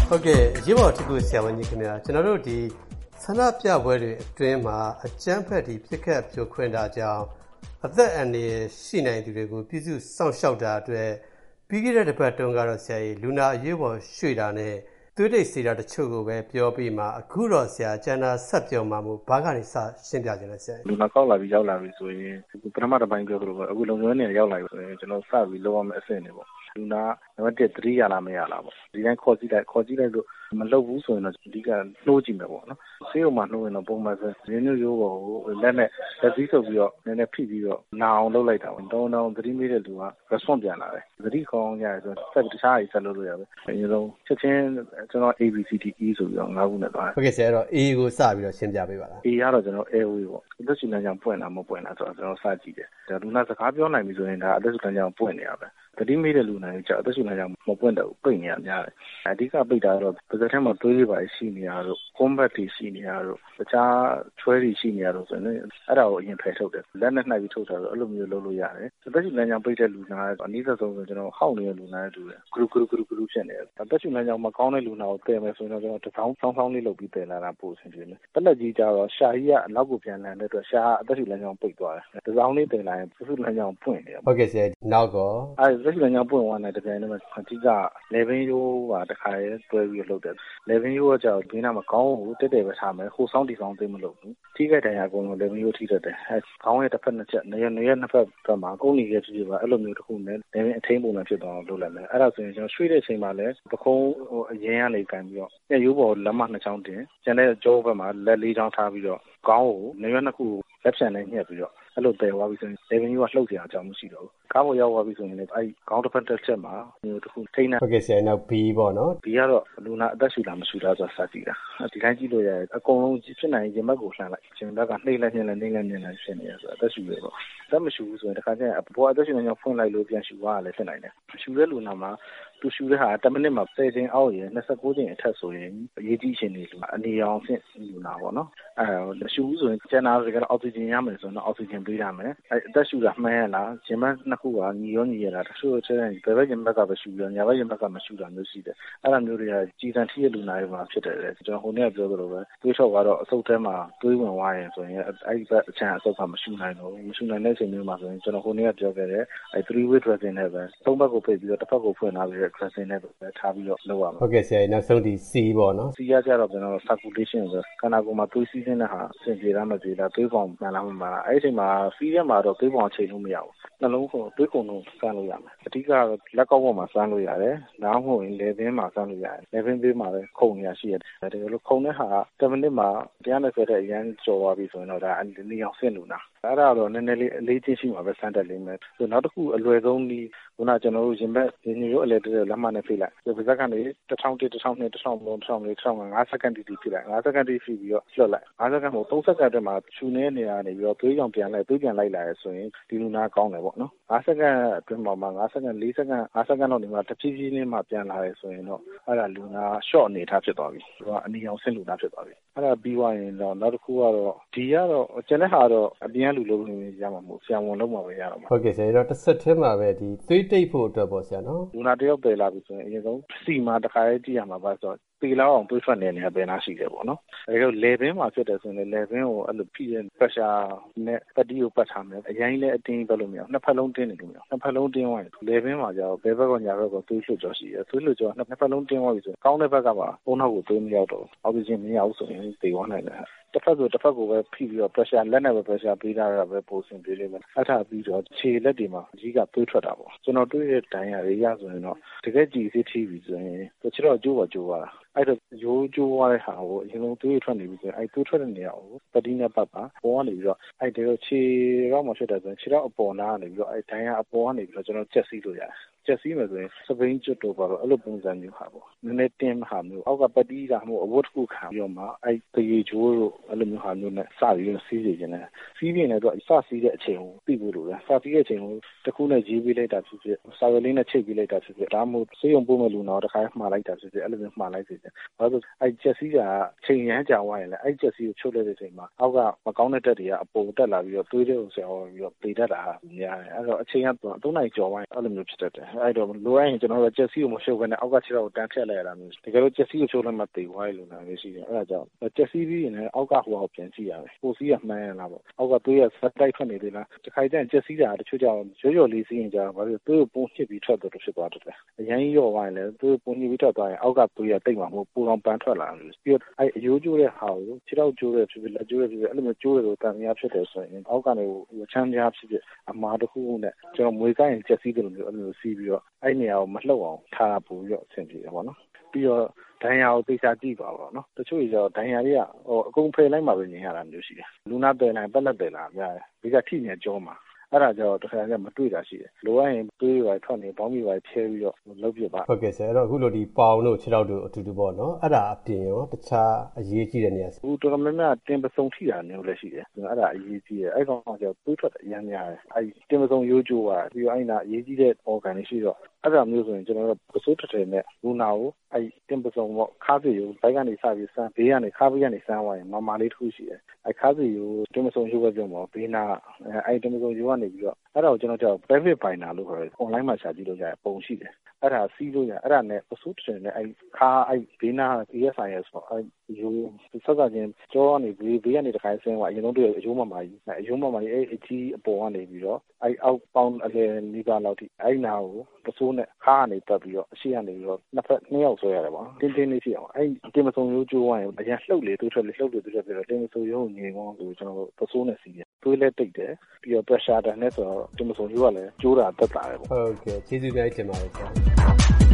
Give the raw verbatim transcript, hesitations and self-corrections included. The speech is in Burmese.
ဟုတ်ကဲ့ရေဘော်တကူဆရာဝန်ကြီးခင်ဗျာကျွန်တော်တို့ဒီဆန္ဒပြပွဲတွေအတွင်းမှာအကြမ်းဖက်ဒီဖြစ်ခတ်ဖြိုခွင်းတာကြောင့်အသက်အန္တရာယ်ရှိနိုင်သူတွေကိုပြည်စုစောင့်ရှောက်တာအတွက်ပြီးခဲ့တဲ့တစ်ပတ်တုန်းကတော့ဆရာကြီးလူနာအရေးပေါ်ရွှေ့တာနဲ့သွေးတိတ်စေတာတချို့ကိုပဲပြောပြီးမှအခုတော့ဆရာကျန်တာဆက်ပြောမှမို့ဘာကနေစရှင်းပြခြင်းလဲဆရာလူနာကောက်လာပြီးရောက်လာပြီဆိုရင်ပထမတစ်ပိုင်းပြောသလိုပဲအခုလုံခြုံရေးနေရောက်လာပြီဆိုရင်ကျွန်တော်စပြီးလောက်အောင်အဆင့်နေပေါ့လူနာနံပါတ်တစ်သတိရလားမရလားပေါ့ဒီတိုင်းခေါ်ကြည့်လိုက်ခေါ်ကြည့်လိုက်လို့မလုပ်ဘူးဆိုရင်တော့အဓိကနှိုးကြည့်မယ်ပေါ့နော်ဆေးရုံမှာနှိုးရင်တော့ပုံမှန်ဆိုရင်းနှီးရိုးပေါ်ကိုလက်နဲ့လက်စည်းဆုပ်ပြီးတော့နည်းနည်းဖိပြီးတော့နာအောင်လုပ်လိုက်တာပေါ့တောင်းတောင်းသတိမေးတဲ့လူက response ပြန်လာတယ်သတိခေါင်းရတယ်ဆိုတော့ဆက်တခြားကြီးဆက်လုပ်လို့ရပဲအရင်ဆုံးချက်ချင်းကျွန်တော် A B C D E ဆိုပြီးတော့ငါးခုနဲ့သွားတယ်ဟုတ်ကဲ့ဆရာအဲ့တော့ A ကိုစပြီးတော့ရှင်းပြပေးပါလား A ကတော့ကျွန်တော် airway ပေါ့အသက်ရှူလမ်းကြောင်းပွင့်တာမပွင့်တာဆိုတော့ကျွန်တော်စကြည့်တယ်ဒါလူနာစကားပြောနိုင်ပြီဆိုရင်ဒါအသက်ရှူလမ်းကြောင်းပွင့်နေရပဲတတိမိတဲ့လူနာကြီးကြောက်အသက်ရှူလမ်းကြောင်းမပွင့်တော့ပိတ်နေရများတယ်အဓိကပိတ်တာတော့ပါးစပ်ထဲမှာသွေးတွေပါရှိနေရတော့ကွန်ဘတ်တွေရှိနေရတော့တခြားချွဲတွေရှိနေရတော့ဆိုရင်အဲ့ဒါကိုအရင်ဖယ်ထုတ်တယ်လက်နဲ့နှိုက်ပြီးထုတ်တာဆိုအဲ့လိုမျိုးလုပ်လို့ရတယ်အသက်ရှူလမ်းကြောင်းပိတ်တဲ့လူနာအနည်းဆုံးဆိုကျွန်တော်ဟောက်နေတဲ့လူနာတွေတူတယ်ဂရုဂရုဂရုဂရုဖြစ်နေတယ်အသက်ရှူလမ်းကြောင်းမကောင်းတဲ့လူနာကိုတည်မယ်ဆိုရင်တော့ကျွန်တော်တစ်စောင်းဆောင်းဆောင်းလေးလုပ်ပြီးတည်လာတာပို့ဆင်ပြေတယ်တက်လက်ကြီးကြတော့ရှာကြီးကအနောက်ကိုပြန်လန်တဲ့အတွက်ရှာအသက်ရှူလမ်းကြောင်းပိတ်သွားတယ်တစ်စောင်းလေးတည်လာရင်သက်ရှူလမ်းကြောင်းပွင့်နေတယ်ဟုတ်ကဲ့ဆရာနောက်ကောအဲ့သက်ရှူလမ်းကြောင်းပွင့်သွားတဲ့တကယ်နဲ့အဓိကလေဘင်းရိုးပါတခါရဲတွဲပြီးလုပ်တယ်လေဘင်းရိုးကကြောက်ဘေးနားမှာကောင်းကိုတက်တယ်ပဲထားမယ်ဟိုဆောင်းတီဆောင်းသိမလို့ဘူးထိခိုက်ဒဏ်ရာအကုန်လုံးလေဘင်းရိုးထိတတ်တယ်အဲခေါင်းရဲ့တစ်ဖက်နှစ်ချက်နေရနေရနှစ်ဖက်ဘက်မှာကုန်းနေရဖြစ်ဖြစ်ပါအဲ့လိုမျိုးတစ်ခုနဲ့လေဘင်းအထိန်ပုံနဲ့ဖြစ်သွားအောင်လုပ်လိုက်မယ်အဲ့ဒါဆိုရင်ကျွန်တော်ရွှေ့တဲ့အချိန်မှာလည်းပခုံးဟိုအရင်ကနေကန်ပြီးတော့ညရိုးပေါ်လက်မနှစ်ချောင်းတင်ကျန်တဲ့ကြောဘက်မှာလက်လေးချောင်းထားပြီးတော့ခေါင်းကိုနေရနှစ်ခုလက်ဖြန်နဲ့ညှက်ပြီးတော့အဲ့လိုတည်သွားပြီဆိုရင်လေဘင်းရိုးကလှုပ်เสียအကြောင်းမရှိတော့ဘူးကားပေါ်ရောက်သွားပြီဆိုရင်လည်းအဲ့ခေါင်းတစ်ဖက်တစ်ချက်မှာမျိုးတစ်ခုထိန်းနေဟုတ်ကဲ့ဆရာနောက် B ပေါ့နော် B ကတော့လူနာအသက်ရှူလားမရှူလားဆိုတာစကြည့်တာဒီတိုင်းကြည့်လို့ရတယ်အကုန်လုံးဖြစ်နိုင်ရင်ဘက်ကိုလှမ်းလိုက်ရှင်ဘက်ကနှိမ့်လိုက်ညှက်လိုက်နှိမ့်လိုက်ညှက်လိုက်ဖြစ်နေရဆိုအသက်ရှူရပေါ့အသက်မရှူဘူးဆိုရင်တခါကျရင်အပေါ်အသက်ရှူနေကြောင်ဖွင့်လိုက်လို့ပြန်ရှူသွားရလဲဖြစ်နိုင်တယ်ရှူတဲ့လူနာမှာသူရှူတဲ့ဟာတစ်မိနစ်မှာဆယ်ချိန်အောက်ရယ်နှစ်ဆယ့်ကိုးချိန်အထက်ဆိုရင်အရေးကြီးရှင်နေလူအနေအောင်ဆင့်လူနာပေါ့နော်အဲရှူဘူးဆိုရင်ကျန်တာတွေကအောက်ဆီဂျင်ရမယ်ဆိုတော့အောက်ဆီဂျင်ပေးရမယ်အဲအသက်ရှူတာမှန်းရလားဂျင်မနှစ်ခုကညီရောညီရလားတချို့ချက်ဘယ်ဘက်ဂျင်ဘက်ကပဲရှူရညာဘက်ဂျင်ဘက်ကမရှူတာမျိုးရှိတယ်အဲ့လိုမျိုးတွေကကြည်စံထိတဲ့လူနာတွေမှာဖြစ်တယ်ကျွန်တော်ဟိုနေ့ကပြောသလိုပဲတွေးချောက်ကတော့အဆုတ်ထဲမှာတွေးဝင်သွားရင်ဆိုရင်အဲ့ဒီဘက်အချမ်းအဆုတ်ကမရှူနိုင်တော့မရှူနိုင်တဲ့အချိန်မျိုးမှာဆိုရင်ကျွန်တော်ဟိုနေ့ကပြောခဲ့တဲ့အဲ three way dressing နဲ့ပဲသုံးဘက်ကိုဖိတ်ပြီးတော့တစ်ဖက်ကိုဖွင့်ထားပြီးတော့ dressing နဲ့ပဲထားပြီးတော့လုပ်ရမှာဟုတ်ကဲ့ဆရာနောက်ဆုံးဒီ C ပေါ့နော် C ရကြတော့ကျွန်တော် circulation ဆိုခန္ဓာကိုယ်မှာသွေးစီးဆင်းတဲ့ဟာအဆင်ပြေလားမပြေလားသွေးပေါင်မှန်လားမမှန်လားအဲ့ဒီအချိန်မှာစီးရဲမှာတော့သွေးပေါင်ချိန်လို့မရဘူးနှလုံးကိုသွေးကုန်လုံးစမ်းလို့ရမယ်အဓိကတော့လက်ကောက်ပေါ်မှာစမ်းလို့ရတယ်နားမဟုတ်ရင်လေဘင်းမှာစမ်းလို့ရတယ်လေဘင်းပေးမှာပဲခုန်ရရှိရတယ်တကယ်လို့ခုန်တဲ့ဟာတစ်မိနစ်မှာတရားနဲ့ဆိုတဲ့အရန်ကျော်သွားပြီဆိုရင်တော့ဒါနေအောင်ဆင့်လို့နာအဲ့ဒါတော့နည်းနည်းလေးအလေးချင်းရှိမှာပဲစမ်းတက်လိမ့်မယ်ဆိုနောက်တစ်ခုအလွယ်ဆုံးဒီခုနကျွန်တော်တို့ရင်ဘက်ညညရိုးအလဲတဲ့လက်မနဲ့ဖိလိုက်ဒီပါးစပ်ကနေတစ်ထောင်တစ်တစ်ထောင်နှစ်တစ်ထောင်သုံးတစ်ထောင်လေးတစ်ထောင်ငါးစက္ကန့်တိတိဖိလိုက်ငါးစက္ကန့်တိဖိပြီးတော့လွှတ်လိုက်ငါးစက္ကန့်ကိုသုံးစက္ကန့်တည်းမှာရှူနေနေရနေပြီးတော့သွေးကြောင်ပြန်လိုက်သွေးပြန်လိုက်လာရဆိုရင်ဒီလူနာကောင်းတယ်ပေါ့နော်ငါးစက္ကန့်အတွင်းမှာငါးစက္ကန့်လေးစက္ကန့်ငါးစက္ကန့်တော့ဒီမှာတဖြည်းဖြည်းလေးမှပြန်လာရဆိုရင်တော့အဲ့ဒါလူနာ short အနေထားဖြစ်သွားပြီသူကအနီအောင်ဆင့်လူနာဖြစ်သွားပြီအဲ့ဒါပြီးသွားရင်တော့နောက်တစ်ခုကတော့ဒီကတော့ကျန်တဲ့ဟာတော့အပြင်လူလုံးနေရမှာမဟုတ်ဆရာဝန်လုံးမှာပဲရတော့မှာဟုတ်ကဲ့ဆရာတော့တစ်ဆက်တည်းမှာပဲဒီသွေးတိတ်ဖို့အတွက်ပေါ့ဆရာနော်လူနာတယောက်တည်လာပြီဆိုရင်အရင်ဆုံးစီမှာတစ်ခါလေးကြည့်ရမှာပါဆိုတော့ပေလောက်အောင်သွေးထွက်နေနေဘယ်နာရှိတယ်ပေါ့နော်အဲဒါလေဘင်းမှာဖြစ်တယ်ဆိုရင်လေဘင်းကိုအဲ့လိုဖိတဲ့ pressure နဲ့ပတ်တီးကိုပတ်ထားမယ်အရင်လည်းအတင်းပတ်လို့မရနှစ်ဖက်လုံးတင်းနေလို့မရနှစ်ဖက်လုံးတင်းသွားရင်လေဘင်းမှာကျတော့ဘယ်ဘက်ကညာဘက်ကသွေးလွှတ်ကြောရှိတယ်သွေးလွှတ်ကြောနှစ်ဖက်လုံးတင်းသွားပြီဆိုရင်ကောင်းတဲ့ဘက်ကပါပုံနောက်ကိုသွေးမရောက်တော့အောက်ဆီဂျင်မရဘူးဆိုရင်သေသွားနိုင်တယ်တစ်ဖက်ဆိုတစ်ဖက်ကိုပဲဖိပြီးတော့ pressure လက်နဲ့ပဲ pressure ပေးထားတာပဲပိုဆင်ပြေလိမ့်မယ်အဲ့ဒါပြီးတော့ခြေလက်တွေမှာအကြီးကသွေးထွက်တာပေါ့ကျွန်တော်တွေ့တဲ့ဒဏ်ရာတွေရဆိုရင်တော့တကယ်ကြည်စစ်ထိပြီဆိုရင်တချို့တော့ကျိုးပါကျိုးပါအဲ့တော့ရိုးကျိုးသွားတဲ့ဟာကိုအရင်ဆုံးသွေးထွက်နေပြီဆိုရင်အဲ့သွေးထွက်တဲ့နေရာကိုပတိနဲ့ပတ်ပါပေါ်ကနေပြီးတော့အဲ့ဒီတော့ခြေတော့မှဖြစ်တယ်ဆိုရင်ခြေတော့အပေါ်နားကနေပြီးတော့အဲ့ဒဏ်ရာအပေါ်ကနေပြီးတော့ကျွန်တော်ချက်စီးလို့ရတယ်ချက်စီးမယ်ဆိုရင်စပိန်ကျွတ်တော့ပါတော့အဲ့လိုပုံစံမျိုးဟာပေါ့နည်းနည်းတင်းဟာမျိုးအောက်ကပတိကမျိုးအဝတ်တစ်ခုခံပြီးတော့မှအဲ့တရေချိုးတို့အဲ့လိုမျိုးဟာမျိုးနဲ့စပြီးစီးစီခြင်းနဲ့စီးပြင်းနေတော့စစီးတဲ့အချိန်ကိုသိဖို့လိုတယ်စစီးတဲ့အချိန်ကိုတစ်ခုနဲ့ရေးပေးလိုက်တာဖြစ်ဖြစ်စာရွက်လေးနဲ့ချိတ်ပေးလိုက်တာဖြစ်ဖြစ်ဒါမှမဟုတ်စေးုံပို့မဲ့လူနာတော့တစ်ခါမှားလိုက်တာဖြစ်ဖြစ်အဲ့လိုမျိုးမှားလိုက်စေတယ်ဘာလို့အဲ့ချက်စီးကချိန်ရမ်းကြာသွားရင်လည်းအဲ့ချက်စီးကိုချုပ်လိုက်တဲ့အချိန်မှာအောက်ကမကောင်းတဲ့တက်တွေကအပေါ်တက်လာပြီးတော့သွေးတွေကိုဆရာဟောပြီးတော့ပေတတ်တာများတယ်အဲ့တော့အချိန်ကသုံးနိုင်ကျော်သွားရင်အဲ့လိုမျိုးဖြစ်တတ်တယ်အဲ့တော့လိုအပ်ရင်ကျွန်တော်တို့ချက်စီကိုမရှုပ်ဘဲနဲ့အောက်ကခြေတော့တန်းထက်လိုက်ရတာမျိုးတကယ်လို့ချက်စီကိုချိုးလိုက်မှတေသွားရလို့နာမျိုးရှိတယ်အဲ့ဒါကြောင့်ချက်စီပြီးရင်လည်းအောက်ကဟိုအောင်ပြန်ကြည့်ရမယ်ပိုစီးရမှန်းရလားပေါ့အောက်ကသွေးရစက်တိုက်ထွက်နေသေးလားတစ်ခါကျရင်ချက်စီတာတချို့ကြောင့်ရိုးရိုးလေးစီးရင်ကြာဘာလို့သွေးကိုပုံညှစ်ပြီးထွက်တော့ဖြစ်သွားတယ်အရင်ရောဝိုင်းလဲသွေးပုံညှစ်ပြီးထွက်သွားရင်အောက်ကသွေးရတိတ်မှာမဟုတ်ပူအောင်ပန်းထွက်လာတယ်ပြီးတော့အဲ့အယိုးကျိုးတဲ့ဟာကိုခြေတော့ကျိုးတဲ့ဖြစ်ဖြစ်လက်ကျိုးတဲ့ဖြစ်ဖြစ်အဲ့လိုမျိုးကျိုးတယ်လို့တန်များဖြစ်တယ်ဆိုရင်အောက်ကနေချမ်းများဖြစ်ဖြစ်အမားတစ်ခုနဲ့ကျွန်တော်မွေးကိုင်းချက်စီးတယ်လို့မျိုးအဲ့လိုစီးပြီးတော့အဲ့နေရာကိုမလှုပ်အောင်ထားတာပို့ပြီးတော့အဆင်ပြေတယ်ပေါ့နော်ပြီးတော့ဒဏ်ရာကိုသိချာကြည့်ပါပါနော်တချို့ကျတော့ဒဏ်ရာတွေကဟိုအကုန်ဖယ်လိုက်မှပဲမြင်ရတာမျိုးရှိတယ်လူနာပယ်လိုက်ပက်လက်ပယ်လာများတယ်ဒီကထိနေကြောမှာအဲ့ဒါကြောင့်တစ်ခါကျမတွေ့တာရှိတယ်လိုအပ်ရင်တွေးရွာထွက်နေပေါင်းပြီးပါဖြဲပြီးတော့လှုပ်ပြပါဟုတ်ကဲ့ဆရာအဲ့တော့အခုလိုဒီပေါင်တို့ခြေထောက်တို့အတူတူပေါ့နော်အဲ့ဒါအပြင်ရောတခြားအရေးကြီးတဲ့နေရာဟိုတော်တော်များများတင်ပစုံထိတာမျိုးလည်းရှိတယ်အဲ့ဒါအရေးကြီးတယ်အဲ့ကောင်ကကျတွေးထွက်အများများတယ်အဲ့တင်ပစုံရိုးကျိုးကပြီးတော့အဲ့နာအရေးကြီးတဲ့ organ တွေရှိတော့အဲ့ဒါမျိုးဆိုရင်ကျွန်တော်တို့ပစိုးထထနဲ့လူနာကိုအဲ့တင်ပစုံပေါ့ခါးစီကိုဘိုက်ကနေစပြီးစမ်းဘေးကနေခါးဘေးကနေစမ်းသွားရင်မမာလေးတစ်ခုရှိတယ်အဲ့ခါးစီကိုတင်ပစုံရိုးပဲပြောမှာဘေးနာအဲ့တင်ပစုံရိုးကနေပြီးတော့အဲ့ဒါကိုကျွန်တော်ကြောက် private binder လို့ခေါ်တယ် online မှာရှာကြည့်လို့ရတယ်ပုံရှိတယ်အဲ့ဒါစီးလို့ရအဲ့ဒါနဲ့ပစိုးထထနဲ့အဲ့ခါးအဲ့ဘေးနာ P S I S ပေါ့အဲ့ရိုးစစချင်းကြောကနေဘေးဘေးကနေတစ်ခါဆင်းသွားအရင်ဆုံးတွေ့အယိုးမမာကြီးအယိုးမမာကြီးအဲ့အကြီးအပေါ်ကနေပြီးတော့အဲ့အောက်ပေါင်းအလယ်နီးပါးလောက်ထိအဲ့နာကိုပစိုးနဲ့ခါးကနေတက်ပြီးတော့အရှိကနေပြီးတော့နှစ်ဖက်နှစ်ယောက်ဆွဲရတယ်ပေါ့တင်းတင်းလေးရှိအောင်အဲ့တင်မစုံရိုးကျိုးဝိုင်းအရင်လှုပ်လေတွေးထွက်လေလှုပ်လေတွေးထွက်ပြီးတော့တင်မစုံရိုးငြိမ်ကောင်းဆိုကျွန်တော်ပစိုးနဲ့စီးတယ်တွေးလဲတိတ်တယ်ပြီးတော့ pressure တန်းနဲ့ဆိုတော့တင်မစုံရိုးကလည်းကျိုးတာတက်တာပဲပေါ့ဟုတ်ကဲ့ကျေးဇူးများတင်ပါတယ်ဆရာ